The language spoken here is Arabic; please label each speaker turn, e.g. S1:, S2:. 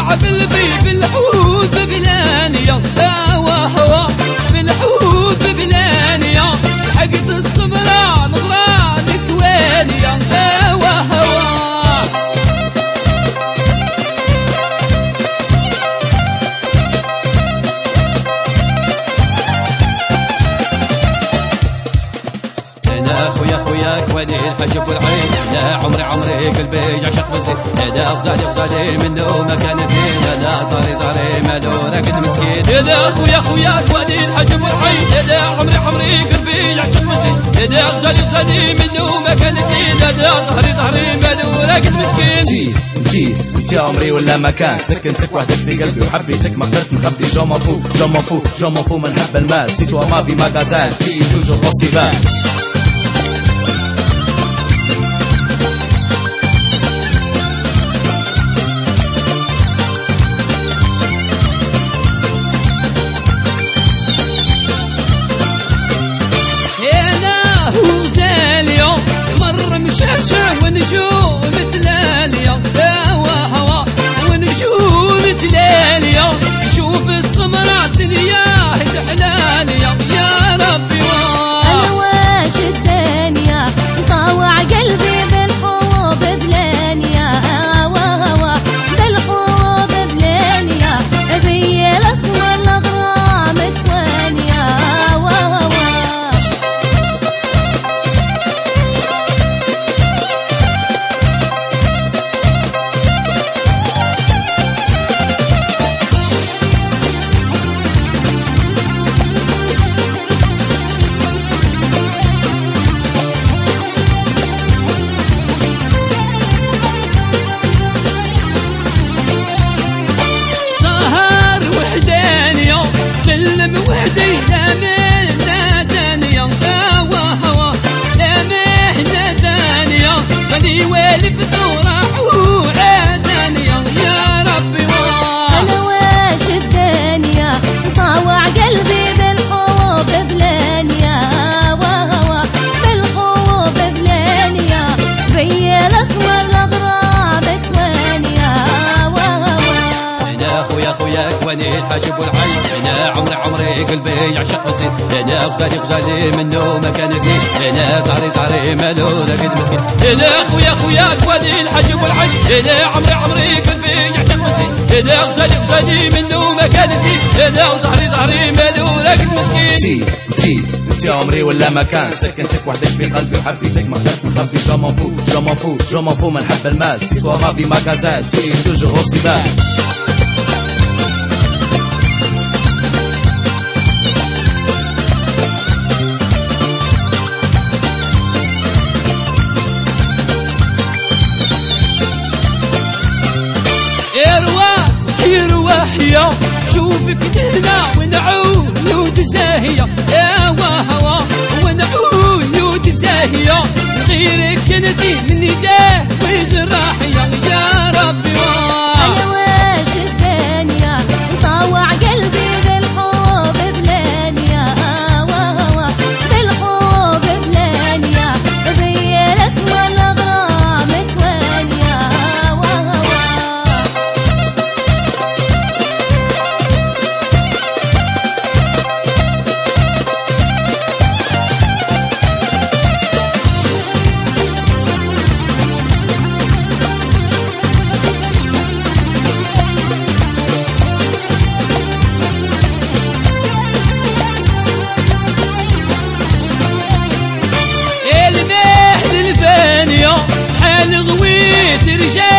S1: ضاع قلبي بالحوب بلانيا هوا هوا بالحوب بلانيا حقت الصبرة نظرانك وينيا هوا هوا خويا خوياك ولي الحجب والعين لا عمري عمري قلبي يعشق بزين هذا غزالي غزالي منه ما كان فين هذا صاري صاري مالو راقد مسكين هذا خويا خوياك ولي الحجب والعين هذا عمري عمري قلبي يعشق بزين هذا غزالي غزالي منه ما كان فين هذا صاري صاري مالو راقد مسكين
S2: انتي عمري ولا مكان سكنتك وحدك في قلبي وحبيتك ما قدرت نخبي جو مون فو من حب المال سي توا ما في ماغازان تي توجور غوصيبان
S1: مشعشع ونجوم تلاليا هوا هوا ونجوم تلاليا نشوف السمرة دنيا حلاليا يا ربي
S3: انا واش الدنيا طاوع قلبي بالحب بلانيا هوا هوا بالحب بلانيا بي الاسمر الاغرام الثانية هوا هوا
S1: وحدي لا مهنة دانية هوا هوا لا مهنة دانية خلي والف وراح وعدانية يا ربي
S3: أنا واش الدنيا طاوع قلبي بالحب بلانيا هوا هوا بالحب بلانيا بي الأسمر الأغراب الثانية هوا هوا
S1: أنا خويا خوياك واني الحاجب والعين أنا عمري قلبي يعشق بزين أنا غزالي غزالي منه ما كان فيه أنا صاري صاري مالو راقد مسكين أنا خويا خوياك ولي الحجب والعين أنا عمري قلبي يعشق بزين أنا غزالي غزالي منه ما كان فيه أنا صاري صاري مالو راقد مسكين
S2: انتي عمري ولا مكان سكنتك وحدك في قلبي وحبيتك ما قدرت نخبي جو مون فو من حب المال سي توا ما في ماغازان تي توجور غوصيبان
S1: يا شوفك هنا ونعود زاهية يا هوا ونعود زاهية غيرك انتي من يداه وجراحية يا ربي
S3: أنا واش الدنيا طاوع قلبي بالحب بلانيا هوا هوا بالحب بلانيا بي الأسمر الأغرام الثانية هوا هوا
S1: حال غويت رجال